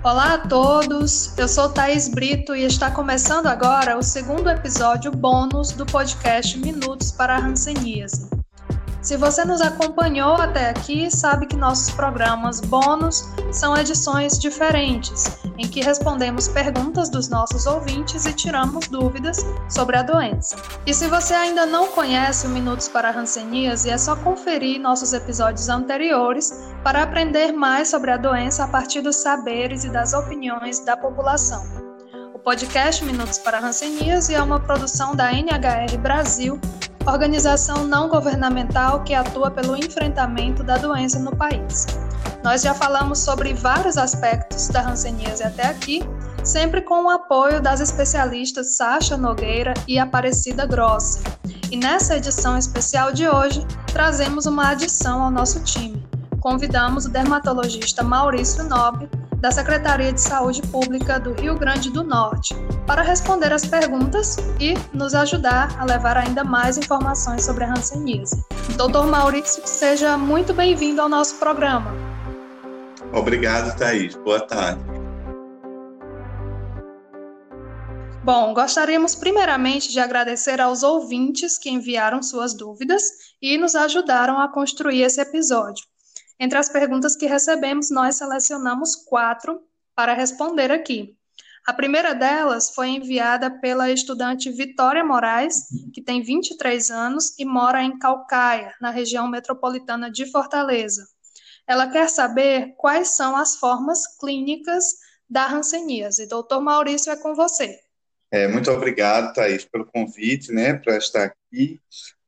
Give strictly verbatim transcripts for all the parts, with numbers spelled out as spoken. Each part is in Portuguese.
Olá a todos, eu sou Thaís Brito e está começando agora o segundo episódio bônus do podcast Minutos para a Hanseníase. Se você nos acompanhou até aqui, sabe que nossos programas bônus são edições diferentes, em que respondemos perguntas dos nossos ouvintes e tiramos dúvidas sobre a doença. E se você ainda não conhece o Minutos para a Hanseníase, é só conferir nossos episódios anteriores para aprender mais sobre a doença a partir dos saberes e das opiniões da população. O podcast Minutos para a Hanseníase é uma produção da N H R Brasil, organização não governamental que atua pelo enfrentamento da doença no país. Nós já falamos sobre vários aspectos da hanseníase até aqui, sempre com o apoio das especialistas Sasha Nogueira e Aparecida Grossi. E nessa edição especial de hoje, trazemos uma adição ao nosso time. Convidamos o dermatologista Maurício Nobre, da Secretaria de Saúde Pública do Rio Grande do Norte, para responder as perguntas e nos ajudar a levar ainda mais informações sobre a hanseníase. doutor Maurício, seja muito bem-vindo ao nosso programa. Obrigado, Thaís. Boa tarde. Bom, gostaríamos primeiramente de agradecer aos ouvintes que enviaram suas dúvidas e nos ajudaram a construir esse episódio. Entre as perguntas que recebemos, nós selecionamos quatro para responder aqui. A primeira delas foi enviada pela estudante Vitória Moraes, que tem vinte e três anos e mora em Caucaia, na região metropolitana de Fortaleza. Ela quer saber quais são as formas clínicas da hanseníase. doutor Maurício, é com você. É, muito obrigado, Thaís, pelo convite, né, para estar aqui.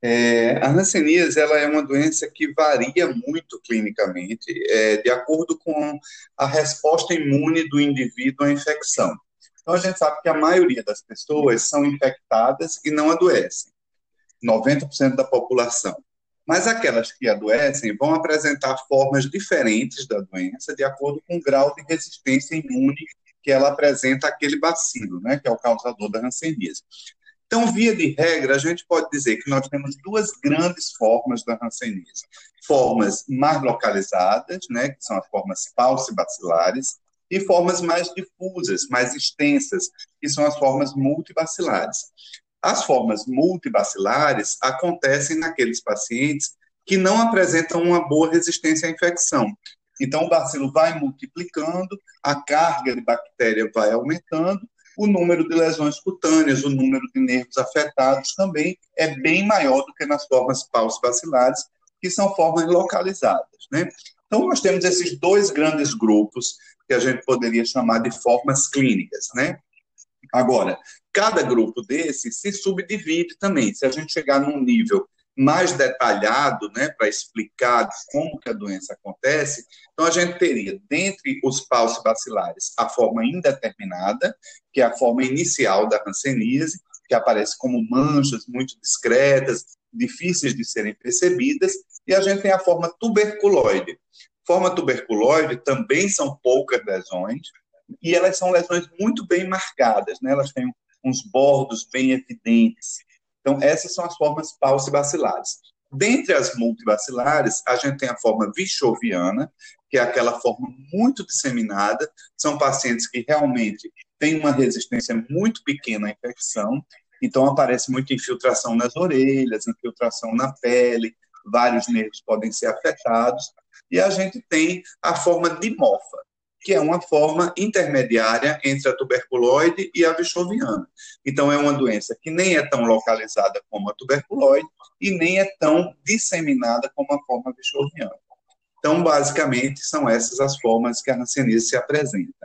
É, a hanseníase, ela é uma doença que varia muito clinicamente, é, de acordo com a resposta imune do indivíduo à infecção. Então, a gente sabe que a maioria das pessoas são infectadas e não adoecem, noventa por cento da população. Mas aquelas que adoecem vão apresentar formas diferentes da doença de acordo com o grau de resistência imune que ela apresenta aquele bacilo, né, que é o causador da hanseníase. Então, via de regra, a gente pode dizer que nós temos duas grandes formas da hanseníase. Formas mais localizadas, né, que são as formas paucibacilares, e formas mais difusas, mais extensas, que são as formas multibacilares. As formas multibacilares acontecem naqueles pacientes que não apresentam uma boa resistência à infecção. Então, o bacilo vai multiplicando, a carga de bactéria vai aumentando, o número de lesões cutâneas, o número de nervos afetados também é bem maior do que nas formas paucibacilares, que são formas localizadas, né? Então, nós temos esses dois grandes grupos que a gente poderia chamar de formas clínicas, né? Agora, cada grupo desses se subdivide também. Se a gente chegar num nível mais detalhado, né, para explicar como que a doença acontece, então a gente teria, dentre os paucibacilares, a forma indeterminada, que é a forma inicial da hanseníase, que aparece como manchas muito discretas, difíceis de serem percebidas, e a gente tem a forma tuberculoide. Forma tuberculoide também são poucas lesões, e elas são lesões muito bem marcadas, né? Elas têm uns bordos bem evidentes. Então, essas são as formas paucibacilares. Dentre as multibacilares, a gente tem a forma vichoviana, que é aquela forma muito disseminada. São pacientes que realmente têm uma resistência muito pequena à infecção. Então, aparece muita infiltração nas orelhas, infiltração na pele, vários nervos podem ser afetados. E a gente tem a forma dimorfa, que é uma forma intermediária entre a tuberculoide e a vichoviana. Então, é uma doença que nem é tão localizada como a tuberculoide e nem é tão disseminada como a forma vichoviana. Então, basicamente, são essas as formas que a hanseníase se apresenta.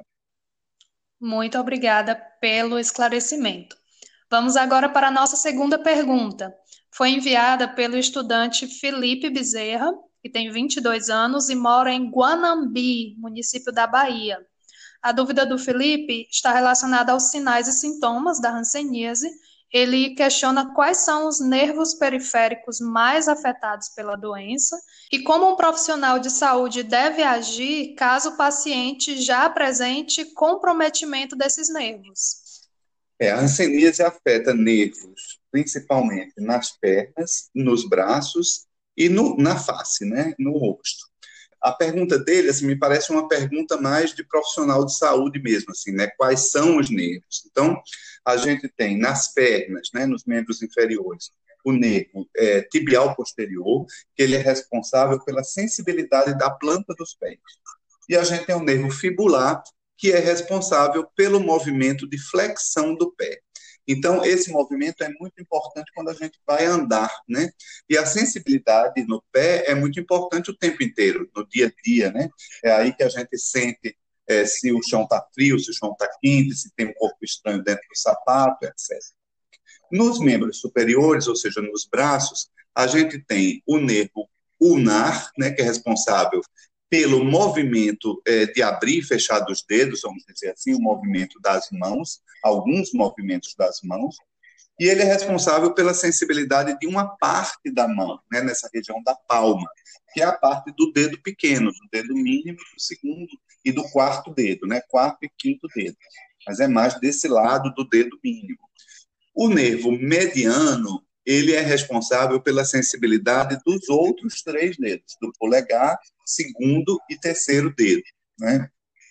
Muito obrigada pelo esclarecimento. Vamos agora para a nossa segunda pergunta. Foi enviada pelo estudante Felipe Bezerra, que tem vinte e dois anos e mora em Guanambi, município da Bahia. A dúvida do Felipe está relacionada aos sinais e sintomas da hanseníase. Ele questiona quais são os nervos periféricos mais afetados pela doença e como um profissional de saúde deve agir caso o paciente já apresente comprometimento desses nervos. É, a hanseníase afeta nervos, principalmente nas pernas, nos braços e no, na face, né, no rosto. a pergunta dele, assim, me parece uma pergunta mais de profissional de saúde mesmo, assim, né? Quais são os nervos? Então, a gente tem nas pernas, né, nos membros inferiores, o nervo é, tibial posterior, que ele é responsável pela sensibilidade da planta dos pés. E a gente tem o nervo fibular, que é responsável pelo movimento de flexão do pé. Então, esse movimento é muito importante quando a gente vai andar, né? E a sensibilidade no pé é muito importante o tempo inteiro, no dia a dia, né? É aí que a gente sente é, se o chão está frio, se o chão está quente, se tem um corpo estranho dentro do sapato, etcétera. Nos membros superiores, ou seja, nos braços, a gente tem o nervo ulnar, né, que é responsável pelo movimento é, de abrir e fechar dos dedos, vamos dizer assim, o movimento das mãos, alguns movimentos das mãos, e ele é responsável pela sensibilidade de uma parte da mão, né, nessa região da palma, que é a parte do dedo pequeno, do dedo mínimo, do segundo e do quarto dedo, né, quarto e quinto dedo, mas é mais desse lado do dedo mínimo. O nervo mediano, ele é responsável pela sensibilidade dos outros três dedos, do polegar, segundo e terceiro dedo, né?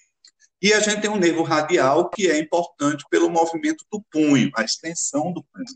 E a gente tem um nervo radial, que é importante pelo movimento do punho, a extensão do punho.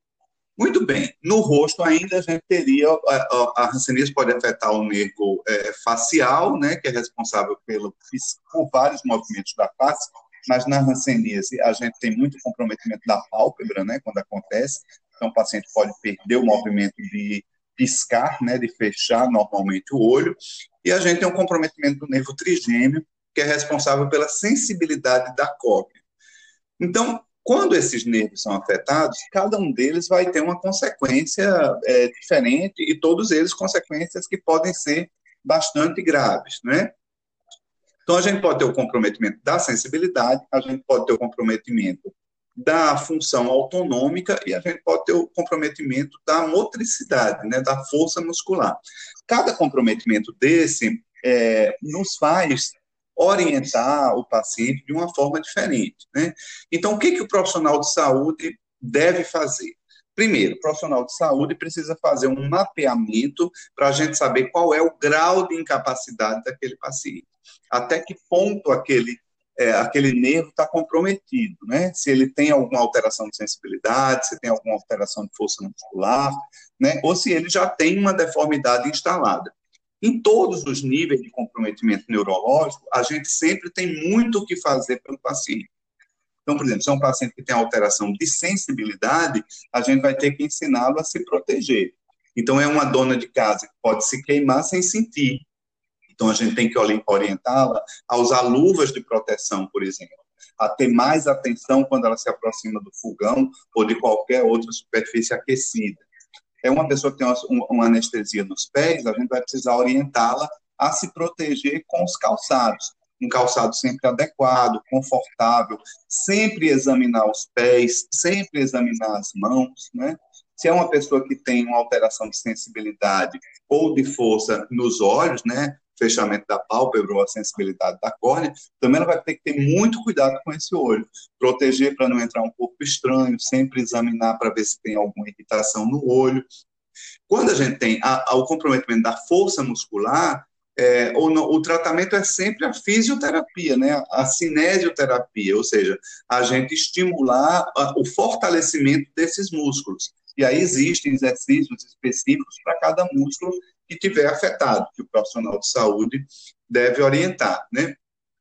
Muito bem, no rosto ainda a gente teria, a, a, a hanseníase pode afetar o nervo é, facial, né, que é responsável pelo, por vários movimentos da face, mas na hanseníase a gente tem muito comprometimento da pálpebra, né, quando acontece, então o paciente pode perder o movimento de piscar, né, de fechar normalmente o olho, e a gente tem um comprometimento do nervo trigêmeo, que é responsável pela sensibilidade da córnea. Então, quando esses nervos são afetados, cada um deles vai ter uma consequência é, diferente, e todos eles consequências que podem ser bastante graves, né? Então, a gente pode ter o comprometimento da sensibilidade, a gente pode ter o comprometimento da função autonômica e a gente pode ter o comprometimento da motricidade, né, da força muscular. Cada comprometimento desse é, nos faz orientar o paciente de uma forma diferente, né? Então, o que, que o profissional de saúde deve fazer? Primeiro, o profissional de saúde precisa fazer um mapeamento para a gente saber qual é o grau de incapacidade daquele paciente. Até que ponto aquele, é, aquele nervo está comprometido, né? Se ele tem alguma alteração de sensibilidade, se tem alguma alteração de força muscular, né? Ou se ele já tem uma deformidade instalada. Em todos os níveis de comprometimento neurológico, a gente sempre tem muito o que fazer pelo paciente. Então, por exemplo, se é um paciente que tem alteração de sensibilidade, a gente vai ter que ensiná-lo a se proteger. Então, é uma dona de casa que pode se queimar sem sentir. Então, a gente tem que orientá-la a usar luvas de proteção, por exemplo, a ter mais atenção quando ela se aproxima do fogão ou de qualquer outra superfície aquecida. É uma pessoa que tem uma, uma anestesia nos pés, a gente vai precisar orientá-la a se proteger com os calçados. Um calçado sempre adequado, confortável, sempre examinar os pés, sempre examinar as mãos, né? Se é uma pessoa que tem uma alteração de sensibilidade ou de força nos olhos, né? Fechamento da pálpebra ou a sensibilidade da córnea, também ela vai ter que ter muito cuidado com esse olho. Proteger para não entrar um corpo estranho, sempre examinar para ver se tem alguma irritação no olho. Quando a gente tem a, a, o comprometimento da força muscular, é, o, o tratamento é sempre a fisioterapia, né? A cinesioterapia, ou seja, a gente estimular a, o fortalecimento desses músculos. E aí existem exercícios específicos para cada músculo que tiver afetado, que o profissional de saúde deve orientar, né?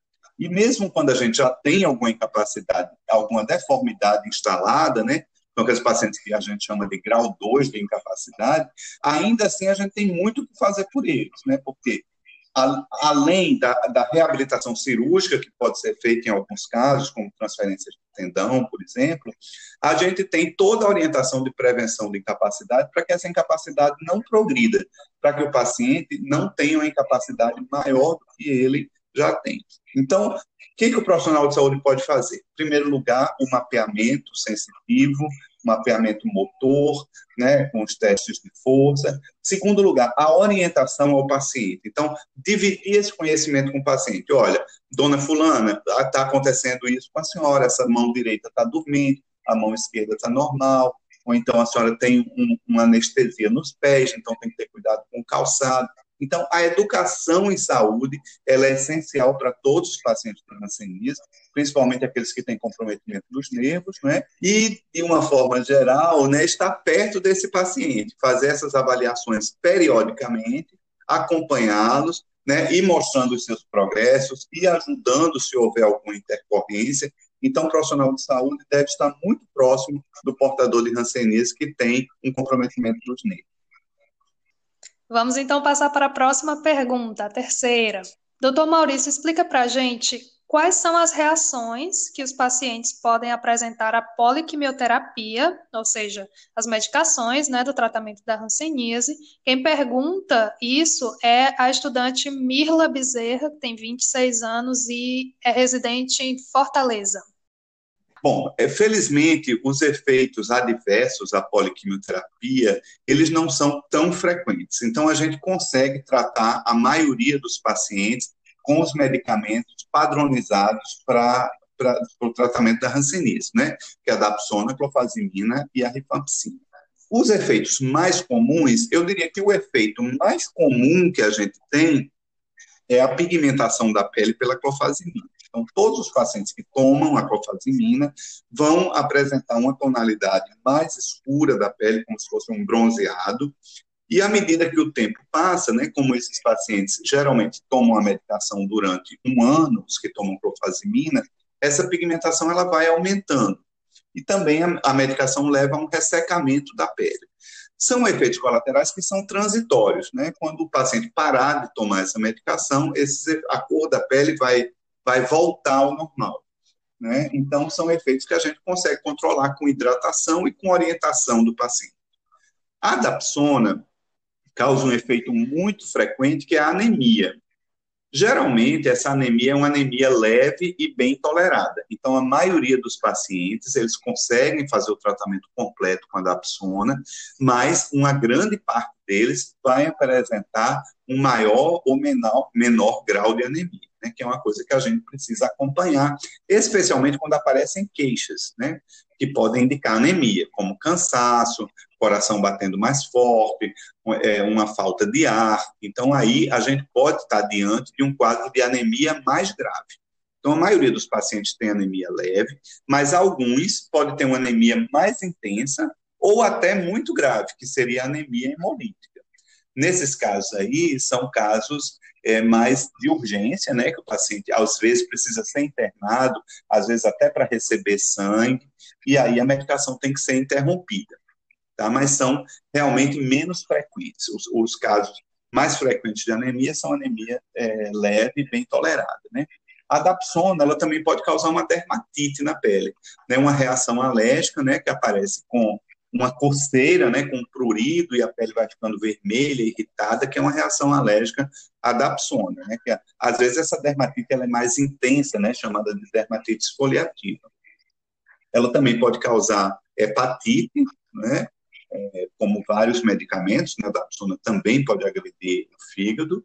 E mesmo quando a gente já tem alguma incapacidade, alguma deformidade instalada, né? Então, aqueles pacientes que a gente chama de grau dois de incapacidade, ainda assim a gente tem muito o que fazer por eles, né? Porque a, além da, da reabilitação cirúrgica, que pode ser feita em alguns casos, como transferência de tendão, por exemplo, a gente tem toda a orientação de prevenção de incapacidade para que essa incapacidade não progrida, para que o paciente não tenha uma incapacidade maior do que ele já tem. Então, o que, que o profissional de saúde pode fazer? Em primeiro lugar, o mapeamento sensitivo, mapeamento motor, né, com os testes de força. Segundo lugar, a orientação ao paciente. Então, dividir esse conhecimento com o paciente. Olha, dona fulana, está acontecendo isso com a senhora, essa mão direita está dormindo, a mão esquerda está normal, ou então a senhora tem um, uma anestesia nos pés, então tem que ter cuidado com o calçado. Então, a educação em saúde, ela é essencial para todos os pacientes com hanseníase, principalmente aqueles que têm comprometimento dos nervos, né? E, de uma forma geral, né, estar perto desse paciente, fazer essas avaliações periodicamente, acompanhá-los, né, e mostrando os seus progressos e ajudando se houver alguma intercorrência. Então, o profissional de saúde deve estar muito próximo do portador de hanseníase que tem um comprometimento dos nervos. Vamos então passar para a próxima pergunta, a terceira. doutor Maurício, explica para a gente quais são as reações que os pacientes podem apresentar à poliquimioterapia, ou seja, as medicações, né, do tratamento da hanseníase. Quem pergunta isso é a estudante Mirla Bezerra, que tem vinte e seis anos e é residente em Fortaleza. Bom, felizmente, os efeitos adversos à poliquimioterapia, eles não são tão frequentes. Então, a gente consegue tratar a maioria dos pacientes com os medicamentos padronizados para o tratamento da hanseníase, né? Que é a dapsona, clofazimina e a rifampicina. Os efeitos mais comuns, eu diria que o efeito mais comum que a gente tem é a pigmentação da pele pela clofazimina. Então, todos os pacientes que tomam a clofazimina vão apresentar uma tonalidade mais escura da pele, como se fosse um bronzeado, e à medida que o tempo passa, né, como esses pacientes geralmente tomam a medicação durante um ano, os que tomam clofazimina, essa pigmentação ela vai aumentando. E também a, a medicação leva a um ressecamento da pele. São efeitos colaterais que são transitórios, né? Quando o paciente parar de tomar essa medicação, esse, a cor da pele vai, vai voltar ao normal, né? Então, são efeitos que a gente consegue controlar com hidratação e com orientação do paciente. A dapsona causa um efeito muito frequente, que é a anemia. Geralmente, essa anemia é uma anemia leve e bem tolerada. Então, a maioria dos pacientes, eles conseguem fazer o tratamento completo com a dapsona, mas uma grande parte deles vai apresentar um maior ou menor, menor grau de anemia, né, que é uma coisa que a gente precisa acompanhar, especialmente quando aparecem queixas, né, que podem indicar anemia, como cansaço, coração batendo mais forte, é, uma falta de ar. Então, aí a gente pode estar diante de um quadro de anemia mais grave. Então, a maioria dos pacientes tem anemia leve, mas alguns podem ter uma anemia mais intensa ou até muito grave, que seria a anemia hemolítica. Nesses casos aí, são casos é, mais de urgência, né, que o paciente, às vezes, precisa ser internado, às vezes até para receber sangue, e aí a medicação tem que ser interrompida. Tá? Mas são realmente menos frequentes. Os, os casos mais frequentes de anemia são anemia é, leve e bem tolerada, né? A dapsona, ela também pode causar uma dermatite na pele, né? Uma reação alérgica, né, que aparece com uma coceira, né, com prurido, e a pele vai ficando vermelha, irritada, que é uma reação alérgica à dapsona, né? Que, às vezes essa dermatite ela é mais intensa, né, chamada de dermatite esfoliativa. Ela também pode causar hepatite, né? É, como vários medicamentos, né, a dapsona também pode agredir o fígado,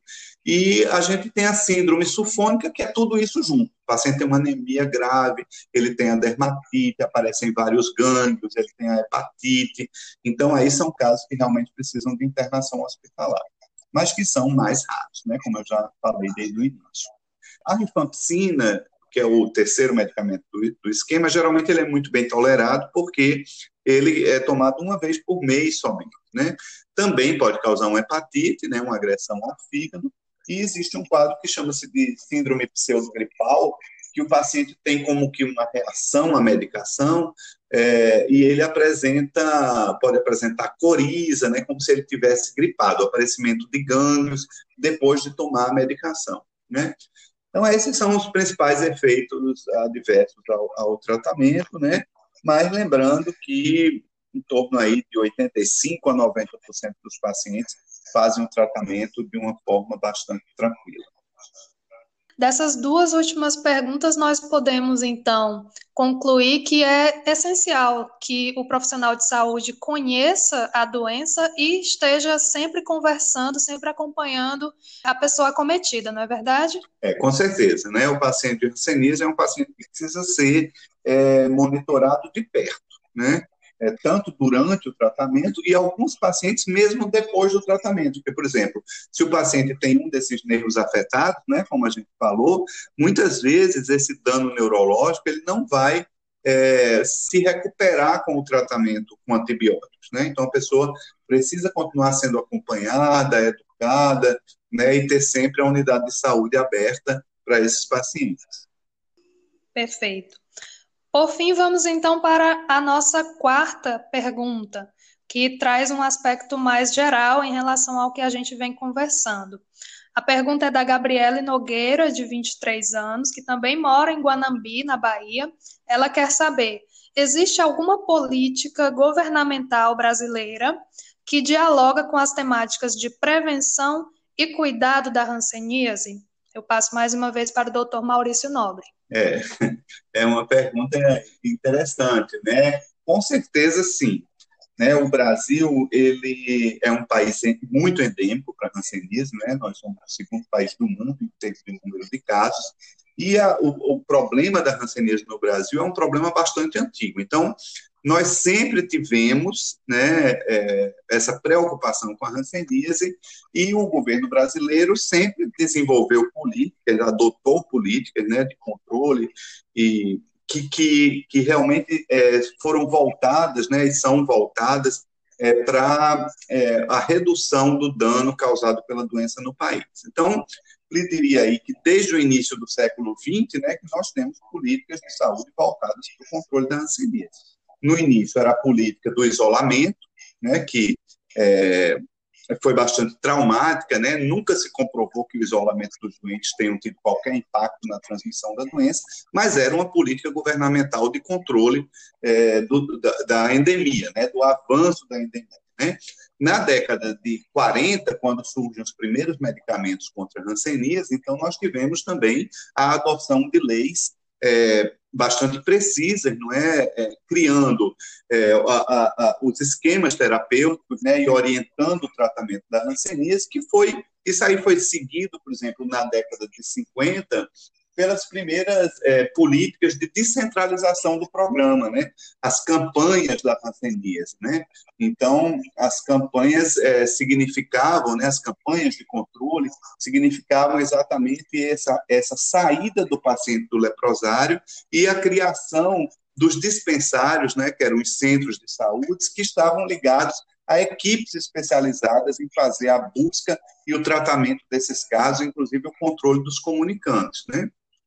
e a gente tem a síndrome sulfônica, que é tudo isso junto. O paciente tem uma anemia grave, ele tem a dermatite, aparecem vários gânglios, ele tem a hepatite, então aí são casos que realmente precisam de internação hospitalar, mas que são mais raros, né, como eu já falei desde o início. A rifampicina, que é o terceiro medicamento do, do esquema, geralmente ele é muito bem tolerado, porque ele é tomado uma vez por mês somente, né? Também pode causar uma hepatite, né, uma agressão ao fígado, e existe um quadro que chama-se de síndrome pseudogripal, que o paciente tem como que uma reação à medicação, é, e ele apresenta, pode apresentar coriza, né, como se ele tivesse gripado, aparecimento de gânglios depois de tomar a medicação, né? Então, esses são os principais efeitos adversos ao, ao tratamento, né? Mas lembrando que em torno aí de oitenta e cinco a noventa por cento dos pacientes fazem o tratamento de uma forma bastante tranquila. Dessas duas últimas perguntas, nós podemos, então, concluir que é essencial que o profissional de saúde conheça a doença e esteja sempre conversando, sempre acompanhando a pessoa acometida, não é verdade? É, com certeza, né? O paciente de hanseníase é um paciente que precisa ser é, monitorado de perto, né? é, tanto durante o tratamento e alguns pacientes mesmo depois do tratamento. Porque, por exemplo, se o paciente tem um desses nervos afetados, né, como a gente falou, muitas vezes esse dano neurológico ele não vai é, se recuperar com o tratamento com antibióticos, né? Então, a pessoa precisa continuar sendo acompanhada, educada, né, e ter sempre a unidade de saúde aberta para esses pacientes. Perfeito. Por fim, vamos então para a nossa quarta pergunta, que traz um aspecto mais geral em relação ao que a gente vem conversando. A pergunta é da Gabriele Nogueira, de vinte e três anos, que também mora em Guanambi, na Bahia. Ela quer saber, existe alguma política governamental brasileira que dialoga com as temáticas de prevenção e cuidado da hanseníase? Eu passo mais uma vez para o doutor Maurício Nobre. É, é uma pergunta interessante, né? Com certeza, sim. Né, o Brasil ele é um país muito endêmico para a hanseníase, né? Nós somos o segundo país do mundo em termos de número de casos, e a, o, o problema da hanseníase no Brasil é um problema bastante antigo. Então, nós sempre tivemos, né, é, essa preocupação com a hanseníase, e o governo brasileiro sempre desenvolveu políticas, adotou políticas, né, de controle e Que, que, que realmente é, foram voltadas, né, e são voltadas é, para é, a redução do dano causado pela doença no país. Então, eu diria aí que desde o início do século vinte, né, que nós temos políticas de saúde voltadas para o controle da hanseníase. No início era a política do isolamento, né, que é, foi bastante traumática, né? Nunca se comprovou que o isolamento dos doentes tenha tido qualquer impacto na transmissão da doença, mas era uma política governamental de controle é, do, da, da endemia, né? Do avanço da endemia, né? Na década de quarenta, quando surgem os primeiros medicamentos contra a hanseníase, então nós tivemos também a adoção de leis é, bastante precisas, não é? É, criando é, a, a, a, os esquemas terapêuticos, né, e orientando o tratamento da hanseníase, que foi, isso aí foi seguido, por exemplo, na década de cinquenta, pelas primeiras é, políticas de descentralização do programa, né? As campanhas da hanseníase, né? Então, as campanhas é, significavam, né, as campanhas de controle significavam exatamente essa, essa saída do paciente do leprosário e a criação dos dispensários, né, que eram os centros de saúde, que estavam ligados a equipes especializadas em fazer a busca e o tratamento desses casos, inclusive o controle dos comunicantes, né?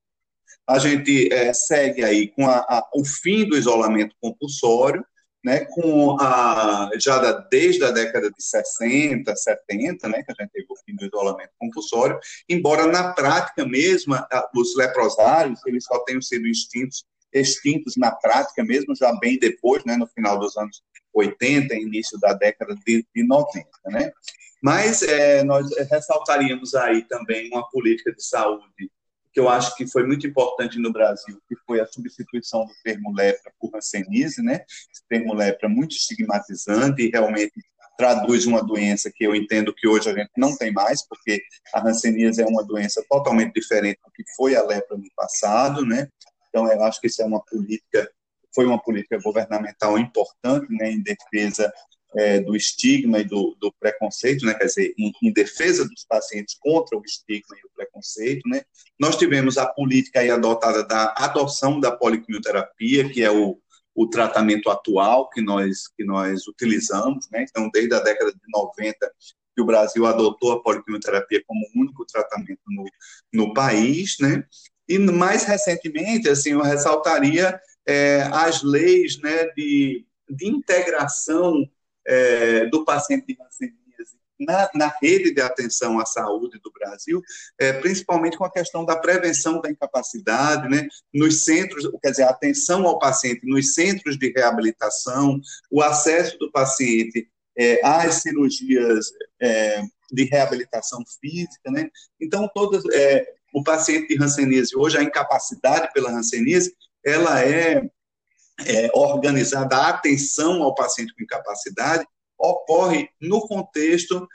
A gente é, segue aí com a, a, o fim do isolamento compulsório, né, com a, já da, desde a década de sessenta, setenta, né, que a gente teve o fim do isolamento compulsório, embora na prática mesmo, a, os leprosários eles só tenham sido extintos, extintos na prática mesmo, já bem depois, né, no final dos anos oitenta, início da década de, de noventa, né? Mas é, nós ressaltaríamos aí também uma política de saúde que eu acho que foi muito importante no Brasil, que foi a substituição do termo lepra por hanseníase, né? Esse termo lepra é muito estigmatizante e realmente traduz uma doença que eu entendo que hoje a gente não tem mais, porque a hanseníase é uma doença totalmente diferente do que foi a lepra no passado, né? Então, eu acho que isso é uma política, foi uma política governamental importante, né, em defesa é, do estigma e do, do preconceito, né, quer dizer, em, em defesa dos pacientes contra o estigma e o preconceito, né. Nós tivemos a política aí adotada da adoção da poliquimioterapia, que é o, o tratamento atual que nós, que nós utilizamos, né. Então, desde a década de noventa, que o Brasil adotou a poliquimioterapia como o único tratamento no, no país, né. E mais recentemente, assim, eu ressaltaria é, as leis, né, de, de integração é, do paciente de hanseníase na, na rede de atenção à saúde do Brasil, é, principalmente com a questão da prevenção da incapacidade, né, nos centros, quer dizer, a atenção ao paciente nos centros de reabilitação, o acesso do paciente é, às cirurgias é, de reabilitação física, né? Então, todas, é, o paciente de hanseníase, hoje a incapacidade pela hanseníase, ela é, é organizada, a atenção ao paciente com incapacidade ocorre no contexto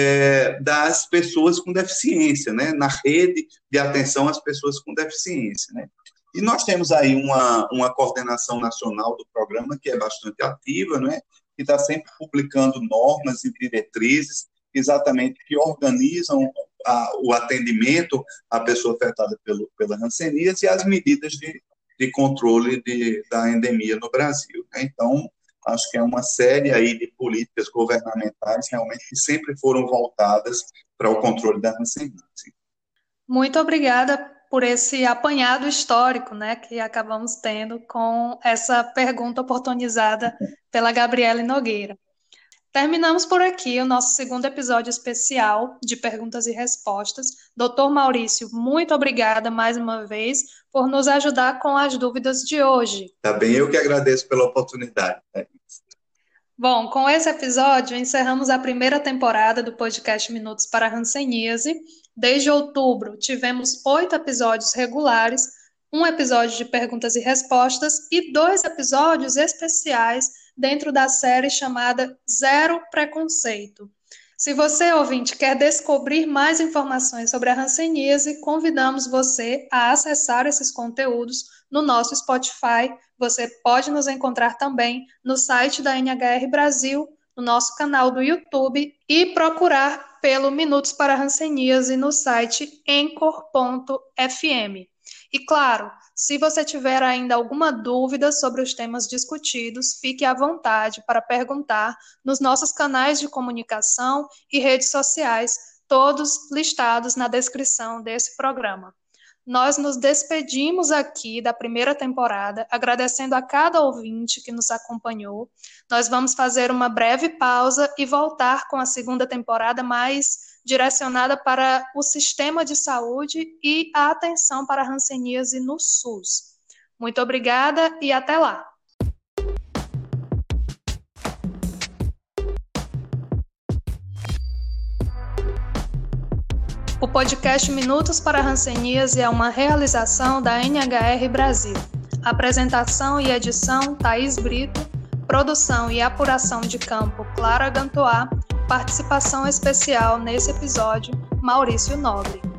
é, das pessoas com deficiência, né? Na rede de atenção às pessoas com deficiência, né? E nós temos aí uma, uma coordenação nacional do programa que é bastante ativa, né? Que está sempre publicando normas e diretrizes, exatamente que organizam a, o atendimento à pessoa afetada pelo, pela hanseníase e as medidas de, de controle de, da endemia no Brasil, né? Então, acho que é uma série aí de políticas governamentais realmente que sempre foram voltadas para o controle da hanseníase. Muito obrigada por esse apanhado histórico, né, que acabamos tendo com essa pergunta oportunizada pela Gabriele Nogueira. Terminamos por aqui o nosso segundo episódio especial de perguntas e respostas. doutor Maurício, muito obrigada mais uma vez por nos ajudar com as dúvidas de hoje. Tá bem, eu que agradeço pela oportunidade. Bom, com esse episódio encerramos a primeira temporada do podcast Minutos para a Hanseníase. Desde outubro tivemos oito episódios regulares, um episódio de perguntas e respostas e dois episódios especiais dentro da série chamada Zero Preconceito. Se você, ouvinte, quer descobrir mais informações sobre a hanseníase, convidamos você a acessar esses conteúdos no nosso Spotify. Você pode nos encontrar também no site da N H R Brasil, no nosso canal do YouTube e procurar pelo Minutos para a Hanseníase no site anchor ponto f m. E claro, se você tiver ainda alguma dúvida sobre os temas discutidos, fique à vontade para perguntar nos nossos canais de comunicação e redes sociais, todos listados na descrição desse programa. Nós nos despedimos aqui da primeira temporada, agradecendo a cada ouvinte que nos acompanhou. Nós vamos fazer uma breve pausa e voltar com a segunda temporada mais direcionada para o sistema de saúde e a atenção para a hanseníase no SUS. Muito obrigada e até lá! O podcast Minutos para a Hanseníase é uma realização da N H R Brasil. Apresentação e edição, Thaís Brito. Produção e apuração de campo, Clara Gantois. Participação especial nesse episódio, Maurício Nobre.